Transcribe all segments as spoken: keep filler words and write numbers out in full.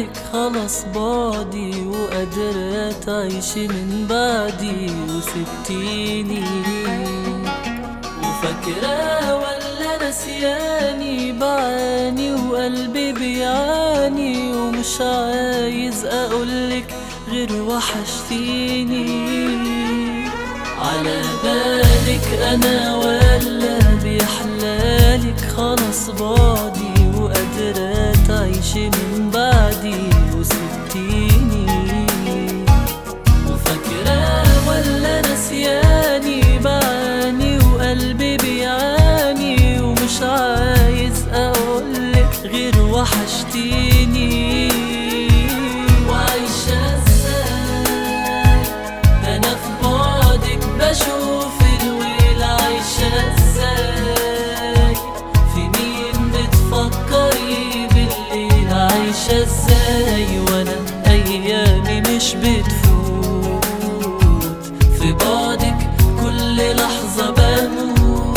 بالك خلاص بعدي وقادرة تعيشي من بعدي وسبتيني، وفاكرة ولا نسياني بعاني وقلبي بيعاني ومش عايز اقولك غير وحشتيني. على بالك انا ولا بيحلالك خلاص بعدي وقادرة تعيشي من بعدي وسبتيني، وفاكرة ولا نسياني بعاني وقلبي بيعاني ومش عايز اقولك غير وحشتيني. وعايشة ازاي انا في بعدك بشوف الويل، عايشة ازاي في مين بتفكري بالليل، عايشة ازاي وانا ايامي مش بتفوت في بعدك كل لحظة بموت.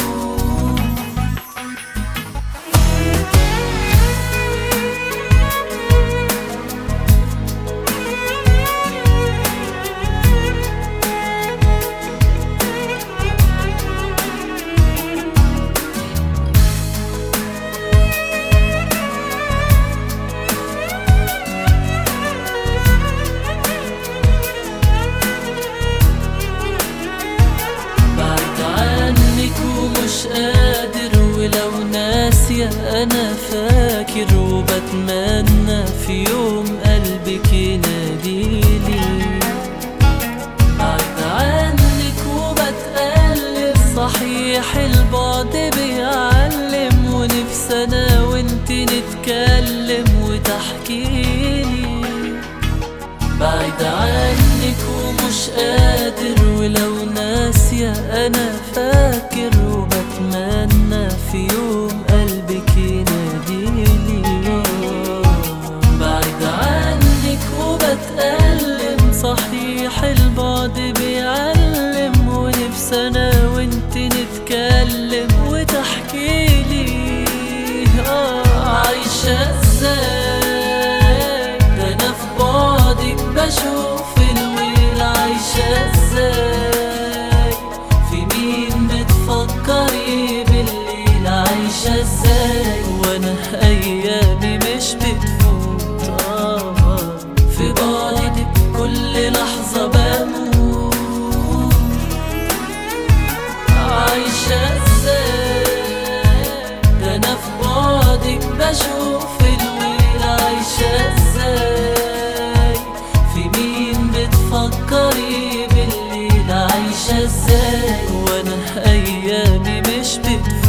مش قادر ولو ناسية أنا فاكر وبتمنى في يوم قلبك يناديلي. بعد عنك وبتقلب صحيح البعد بيعلم، ونفسي أنا وانت نتكلم وتحكيلي. بعد عنك ومش قادر ولو ناسية أنا فاكر وبتمنى في يوم قلبك يناديلي. بعد عنك وبتألم صحيح البعد بيعلم، ونفسي أنا وانت نتكلم وتحكيلي. آه عايشة ازاي ده أنا في بعدك بشوف الويل، عايشة ازاي في مين بتفكري بالليل، عايشة ازاي وانا ايامي مش بتفوت آه في بعدك كل لحظة بموت. عايشة ازاي ده انا في بعدك بشوف الويل، عايشة ازاي في مين بتفكري بالليل، عايشة ازاي وانا ايامي مش بتفوت